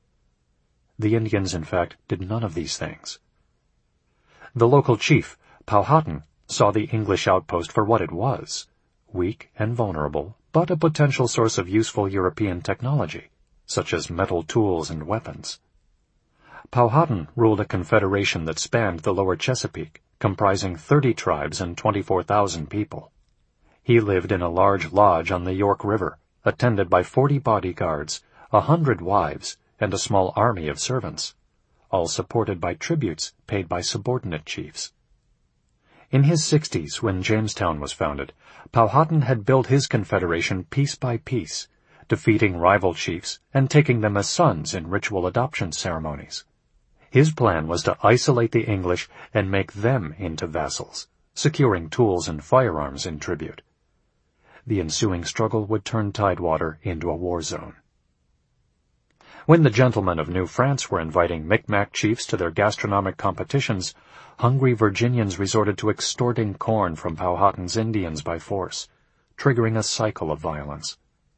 The Indians, in fact, did none of these things. The local chief, Powhatan, saw the English outpost for what it was, weak and vulnerable, but a potential source of useful European technology, such as metal tools and weapons. Powhatan ruled a confederation that spanned the lower Chesapeake, comprising 30 tribes and 24,000 people. He lived in a large lodge on the York River, attended by 40 bodyguards, 100 wives, and a small army of servants, all supported by tributes paid by subordinate chiefs. In his 60s, when Jamestown was founded, Powhatan had built his confederation piece by piece, defeating rival chiefs and taking them as sons in ritual adoption ceremonies. His plan was to isolate the English and make them into vassals, securing tools and firearms in tribute. The ensuing struggle would turn Tidewater into a war zone. When the gentlemen of New France were inviting Micmac chiefs to their gastronomic competitions, hungry Virginians resorted to extorting corn from Powhatan's Indians by force, triggering a cycle of violence.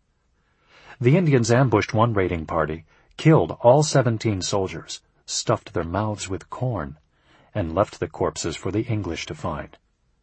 The Indians ambushed one raiding party, killed all 17 soldiers, stuffed their mouths with corn, and left the corpses for the English to find.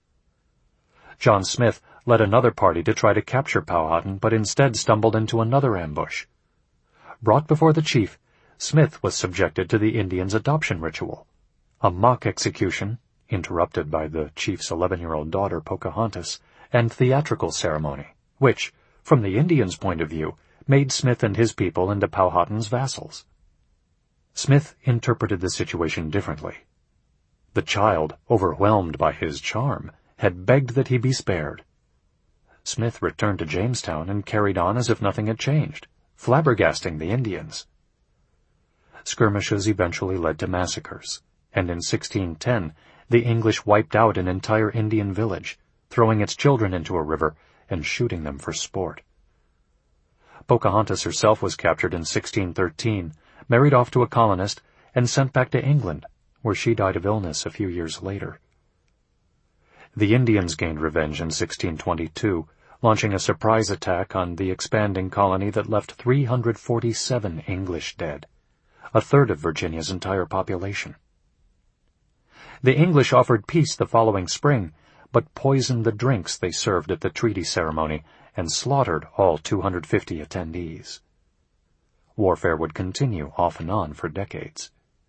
John Smith led another party to try to capture Powhatan, but instead stumbled into another ambush. Brought before the chief, Smith was subjected to the Indians' adoption ritual, a mock execution, interrupted by the chief's 11-year-old daughter Pocahontas, and theatrical ceremony, which, from the Indians' point of view, made Smith and his people into Powhatan's vassals. Smith interpreted the situation differently. The child, overwhelmed by his charm, had begged that he be spared. Smith returned to Jamestown and carried on as if nothing had changed, flabbergasting the Indians. Skirmishes eventually led to massacres, and in 1610 the English wiped out an entire Indian village, throwing its children into a river and shooting them for sport. Pocahontas herself was captured in 1613, married off to a colonist, and sent back to England, where she died of illness a few years later. The Indians gained revenge in 1622, launching a surprise attack on the expanding colony that left 347 English dead, a third of Virginia's entire population. The English offered peace the following spring, but poisoned the drinks they served at the treaty ceremony and slaughtered all 250 attendees. Warfare would continue off and on for decades.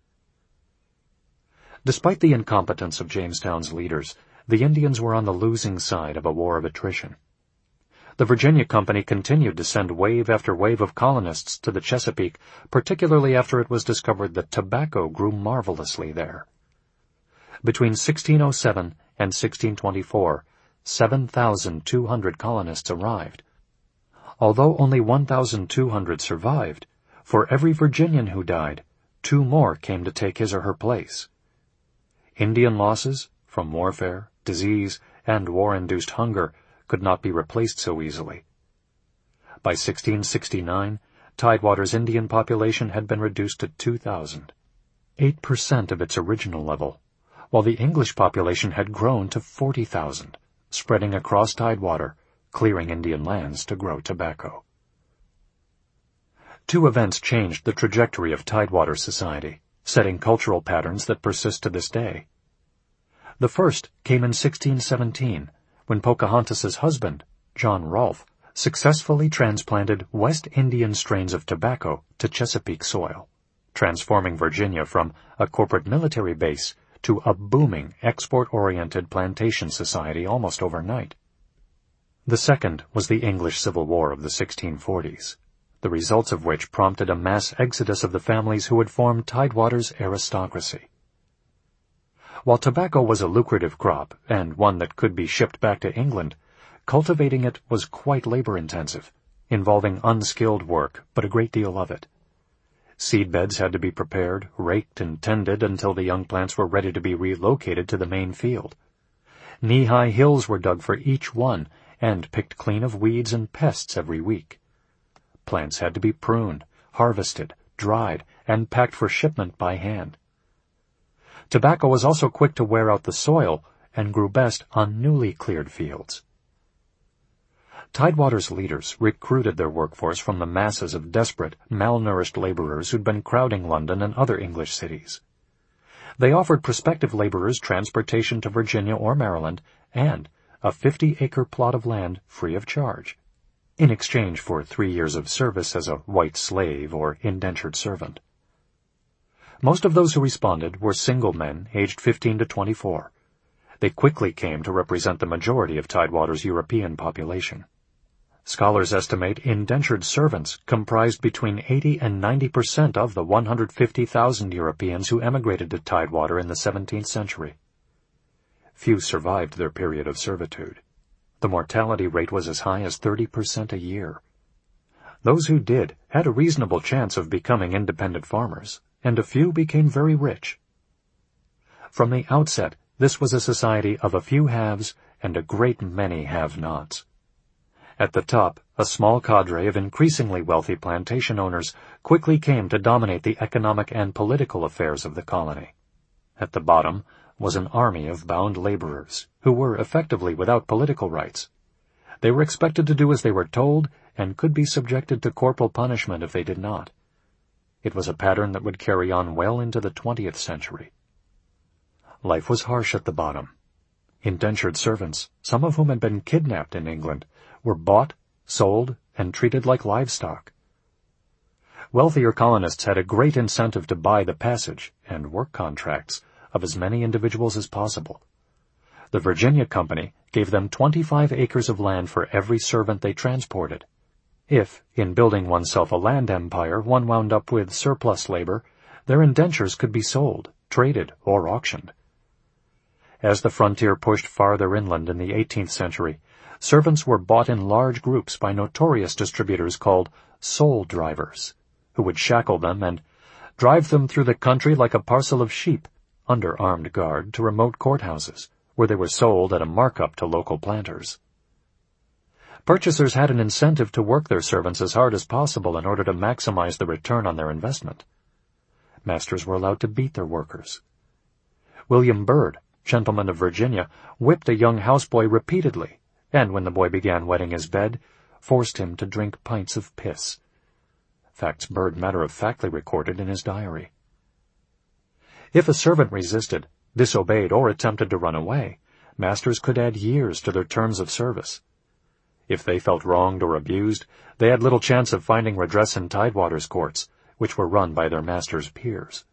Despite the incompetence of Jamestown's leaders, the Indians were on the losing side of a war of attrition. The Virginia Company continued to send wave after wave of colonists to the Chesapeake, particularly after it was discovered that tobacco grew marvelously there. Between 1607 and 1624, 7,200 colonists arrived. Although only 1,200 survived, for every Virginian who died, 2 more came to take his or her place. Indian losses, from warfare, disease, and war-induced hunger, could not be replaced so easily. By 1669, Tidewater's Indian population had been reduced to 2,000, 8% of its original level, while the English population had grown to 40,000, spreading across Tidewater, clearing Indian lands to grow tobacco. 2 events changed the trajectory of Tidewater society, setting cultural patterns that persist to this day. The first came in 1617, when Pocahontas's husband, John Rolfe, successfully transplanted West Indian strains of tobacco to Chesapeake soil, transforming Virginia from a corporate military base to a booming, export-oriented plantation society almost overnight. The second was the English Civil War of the 1640s, the results of which prompted a mass exodus of the families who had formed Tidewater's aristocracy. While tobacco was a lucrative crop, and one that could be shipped back to England, cultivating it was quite labor-intensive, involving unskilled work, but a great deal of it. Seed beds had to be prepared, raked, and tended until the young plants were ready to be relocated to the main field. Knee-high hills were dug for each one, and picked clean of weeds and pests every week. Plants had to be pruned, harvested, dried, and packed for shipment by hand. Tobacco was also quick to wear out the soil and grew best on newly cleared fields. Tidewater's leaders recruited their workforce from the masses of desperate, malnourished laborers who'd been crowding London and other English cities. They offered prospective laborers transportation to Virginia or Maryland and a 50-acre plot of land free of charge, in exchange for 3 years of service as a white slave or indentured servant. Most of those who responded were single men aged 15 to 24. They quickly came to represent the majority of Tidewater's European population. Scholars estimate indentured servants comprised between 80 and 90% of the 150,000 Europeans who emigrated to Tidewater in the 17th century. Few survived their period of servitude. The mortality rate was as high as 30% a year. Those who did had a reasonable chance of becoming independent farmers, and a few became very rich. From the outset, this was a society of a few haves and a great many have-nots. At the top, a small cadre of increasingly wealthy plantation owners quickly came to dominate the economic and political affairs of the colony. At the bottom was an army of bound laborers, who were effectively without political rights. They were expected to do as they were told and could be subjected to corporal punishment if they did not. It was a pattern that would carry on well into the 20th century. Life was harsh at the bottom. Indentured servants, some of whom had been kidnapped in England, were bought, sold, and treated like livestock. Wealthier colonists had a great incentive to buy the passage and work contracts of as many individuals as possible. The Virginia Company gave them 25 acres of land for every servant they transported. If, in building oneself a land empire, one wound up with surplus labor, their indentures could be sold, traded, or auctioned. As the frontier pushed farther inland in the 18th century, servants were bought in large groups by notorious distributors called soul drivers, who would shackle them and drive them through the country like a parcel of sheep, under armed guard, to remote courthouses, where they were sold at a markup to local planters. Purchasers had an incentive to work their servants as hard as possible in order to maximize the return on their investment. Masters were allowed to beat their workers. William Byrd, gentleman of Virginia, whipped a young houseboy repeatedly, and when the boy began wetting his bed, forced him to drink pints of piss. Facts Byrd matter-of-factly recorded in his diary. If a servant resisted, disobeyed, or attempted to run away, masters could add years to their terms of service. If they felt wronged or abused, they had little chance of finding redress in Tidewater's courts, which were run by their masters' peers.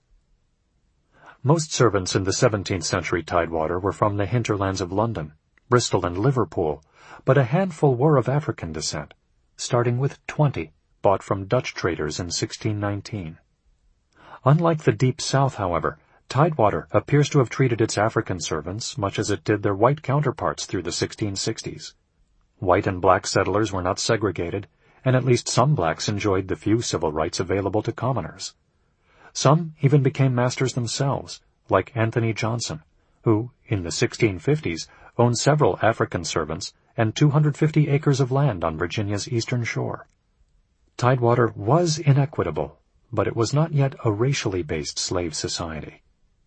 Most servants in the 17th century Tidewater were from the hinterlands of London, Bristol, and Liverpool, but a handful were of African descent, starting with 20, bought from Dutch traders in 1619. Unlike the Deep South, however, Tidewater appears to have treated its African servants much as it did their white counterparts through the 1660s. White and black settlers were not segregated, and at least some blacks enjoyed the few civil rights available to commoners. Some even became masters themselves, like Anthony Johnson, who, in the 1650s, owned several African servants and 250 acres of land on Virginia's eastern shore. Tidewater was inequitable, but it was not yet a racially based slave society.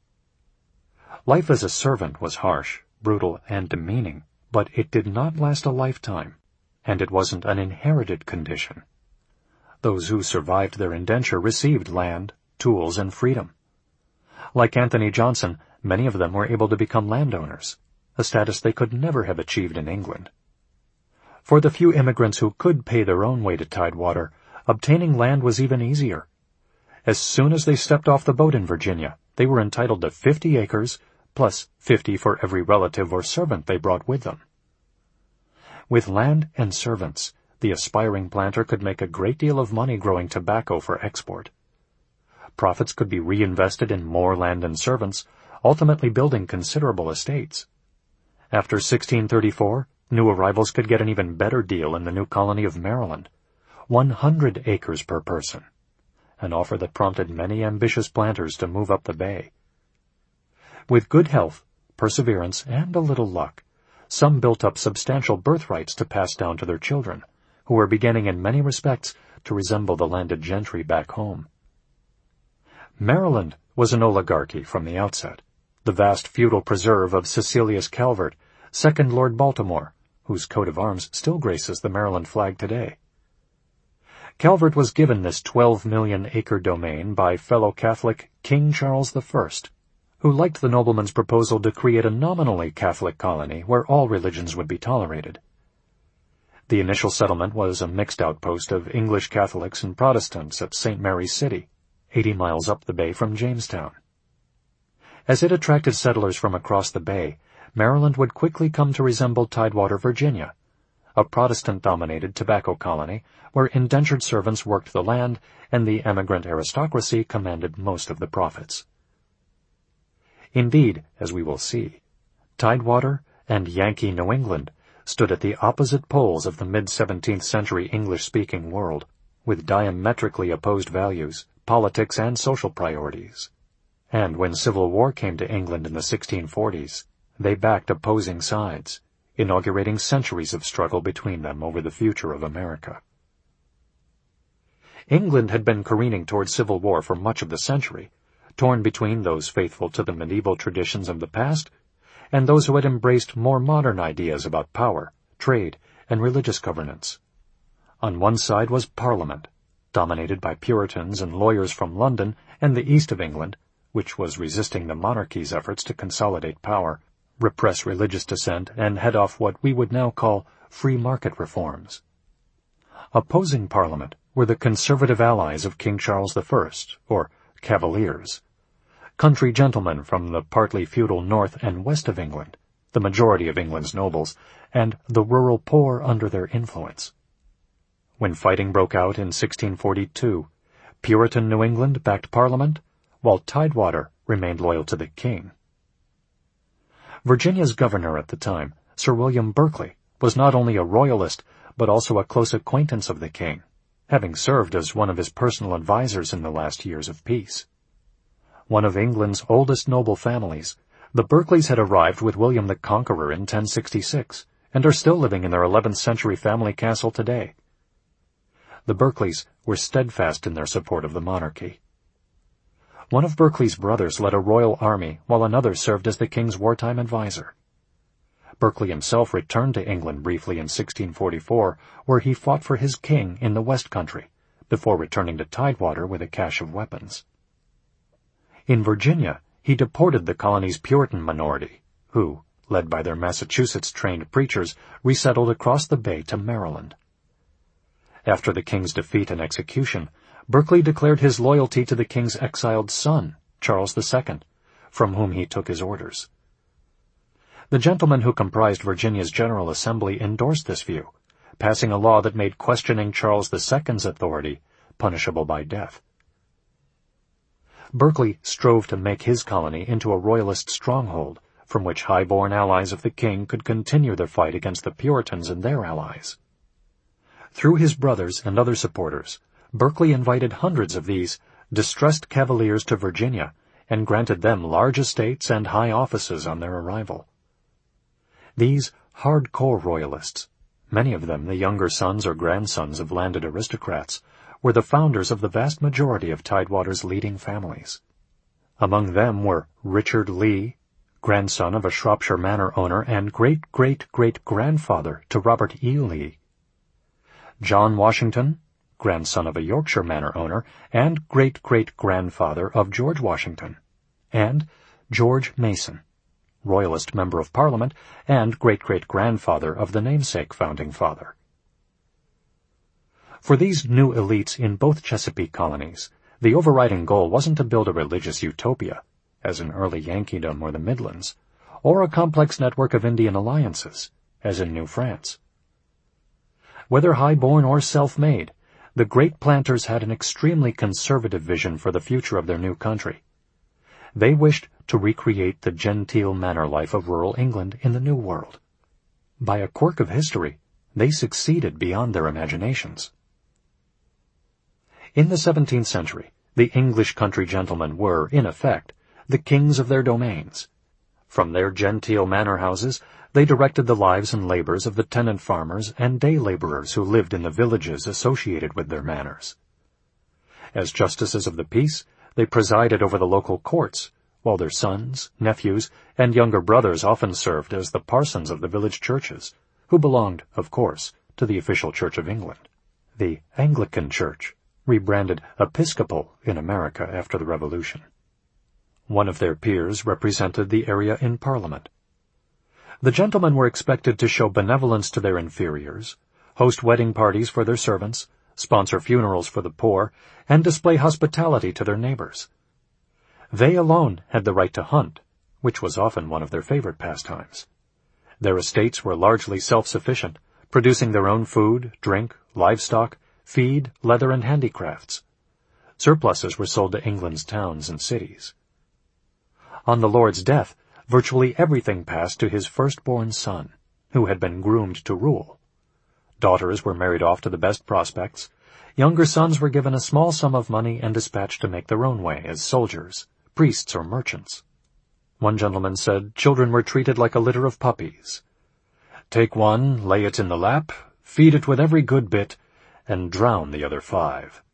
Life as a servant was harsh, brutal, and demeaning, but it did not last a lifetime, and it wasn't an inherited condition. Those who survived their indenture received land, tools, and freedom. Like Anthony Johnson, many of them were able to become landowners, a status they could never have achieved in England. For the few immigrants who could pay their own way to Tidewater, obtaining land was even easier. As soon as they stepped off the boat in Virginia, they were entitled to 50 acres, plus 50 for every relative or servant they brought with them. With land and servants, the aspiring planter could make a great deal of money growing tobacco for export. Profits could be reinvested in more land and servants, ultimately building considerable estates. After 1634, new arrivals could get an even better deal in the new colony of Maryland, 100 acres per person, an offer that prompted many ambitious planters to move up the bay. With good health, perseverance, and a little luck, some built up substantial birthrights to pass down to their children, who were beginning in many respects to resemble the landed gentry back home. Maryland was an oligarchy from the outset, the vast feudal preserve of Cecilius Calvert, 2nd Lord Baltimore, whose coat of arms still graces the Maryland flag today. Calvert was given this 12-million-acre domain by fellow Catholic King Charles I, who liked the nobleman's proposal to create a nominally Catholic colony where all religions would be tolerated. The initial settlement was a mixed outpost of English Catholics and Protestants at St. Mary's City, 80 miles up the bay from Jamestown. As it attracted settlers from across the bay, Maryland would quickly come to resemble Tidewater, Virginia, a Protestant-dominated tobacco colony where indentured servants worked the land and the emigrant aristocracy commanded most of the profits. Indeed, as we will see, Tidewater and Yankee New England stood at the opposite poles of the mid-17th century English-speaking world, with diametrically opposed values, politics, and social priorities. And when civil war came to England in the 1640s, they backed opposing sides, inaugurating centuries of struggle between them over the future of America. England had been careening toward civil war for much of the century, torn between those faithful to the medieval traditions of the past and those who had embraced more modern ideas about power, trade, and religious governance. On one side was Parliament, dominated by Puritans and lawyers from London and the east of England, which was resisting the monarchy's efforts to consolidate power, repress religious dissent, and head off what we would now call free market reforms. Opposing Parliament were the conservative allies of King Charles I, or Cavaliers, country gentlemen from the partly feudal north and west of England, the majority of England's nobles, and the rural poor under their influence. When fighting broke out in 1642, Puritan New England backed Parliament, while Tidewater remained loyal to the king. Virginia's governor at the time, Sir William Berkeley, was not only a royalist, but also a close acquaintance of the king, having served as one of his personal advisers in the last years of peace. One of England's oldest noble families, the Berkeleys had arrived with William the Conqueror in 1066, and are still living in their 11th century family castle today. The Berkeleys were steadfast in their support of the monarchy. One of Berkeley's brothers led a royal army, while another served as the king's wartime adviser. Berkeley himself returned to England briefly in 1644, where he fought for his king in the West Country, before returning to Tidewater with a cache of weapons. In Virginia, he deported the colony's Puritan minority, who, led by their Massachusetts-trained preachers, resettled across the bay to Maryland. After the king's defeat and execution, Berkeley declared his loyalty to the king's exiled son, Charles II, from whom he took his orders. The gentlemen who comprised Virginia's General Assembly endorsed this view, passing a law that made questioning Charles II's authority punishable by death. Berkeley strove to make his colony into a royalist stronghold, from which high-born allies of the king could continue their fight against the Puritans and their allies. Through his brothers and other supporters, Berkeley invited hundreds of these distressed cavaliers to Virginia and granted them large estates and high offices on their arrival. These hardcore royalists, many of them the younger sons or grandsons of landed aristocrats, were the founders of the vast majority of Tidewater's leading families. Among them were Richard Lee, grandson of a Shropshire manor owner and great-great-great-grandfather to Robert E. Lee; John Washington, grandson of a Yorkshire manor owner and great-great-grandfather of George Washington; and George Mason, Royalist Member of Parliament and great-great-grandfather of the namesake founding father. For these new elites in both Chesapeake colonies, the overriding goal wasn't to build a religious utopia, as in early Yankeedom or the Midlands, or a complex network of Indian alliances, as in New France. Whether high-born or self-made, the great planters had an extremely conservative vision for the future of their new country. They wished to recreate the genteel manor life of rural England in the New World. By a quirk of history, they succeeded beyond their imaginations. In the 17th century, the English country gentlemen were, in effect, the kings of their domains. From their genteel manor houses, they directed the lives and labors of the tenant farmers and day laborers who lived in the villages associated with their manors. As justices of the peace, they presided over the local courts, while their sons, nephews, and younger brothers often served as the parsons of the village churches, who belonged, of course, to the official Church of England, the Anglican Church, rebranded Episcopal in America after the Revolution. One of their peers represented the area in Parliament. The gentlemen were expected to show benevolence to their inferiors, host wedding parties for their servants, sponsor funerals for the poor, and display hospitality to their neighbors. They alone had the right to hunt, which was often one of their favorite pastimes. Their estates were largely self-sufficient, producing their own food, drink, livestock, feed, leather, and handicrafts. Surpluses were sold to England's towns and cities. On the Lord's death, virtually everything passed to his firstborn son, who had been groomed to rule. Daughters were married off to the best prospects. Younger sons were given a small sum of money and dispatched to make their own way as soldiers, priests, or merchants. One gentleman said children were treated like a litter of puppies. Take one, lay it in the lap, feed it with every good bit, and drown the other 5.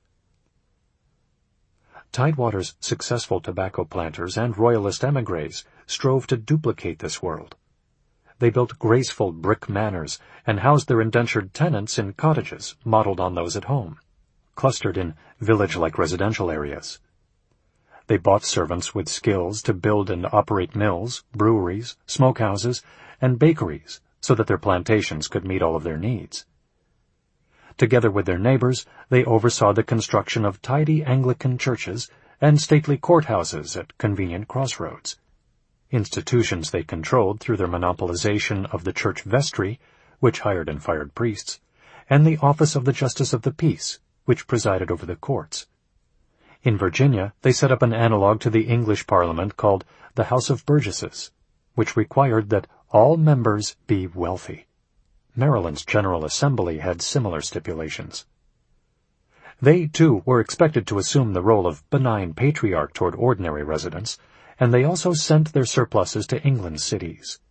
Tidewater's successful tobacco planters and royalist émigrés strove to duplicate this world. They built graceful brick manors and housed their indentured tenants in cottages modeled on those at home, clustered in village-like residential areas. They bought servants with skills to build and operate mills, breweries, smokehouses, and bakeries so that their plantations could meet all of their needs. Together with their neighbors, they oversaw the construction of tidy Anglican churches and stately courthouses at convenient crossroads, institutions they controlled through their monopolization of the church vestry, which hired and fired priests, and the office of the Justice of the Peace, which presided over the courts. In Virginia, they set up an analog to the English Parliament called the House of Burgesses, which required that all members be wealthy. Maryland's General Assembly had similar stipulations. They, too, were expected to assume the role of benign patriarch toward ordinary residents, and they also sent their surpluses to England's cities.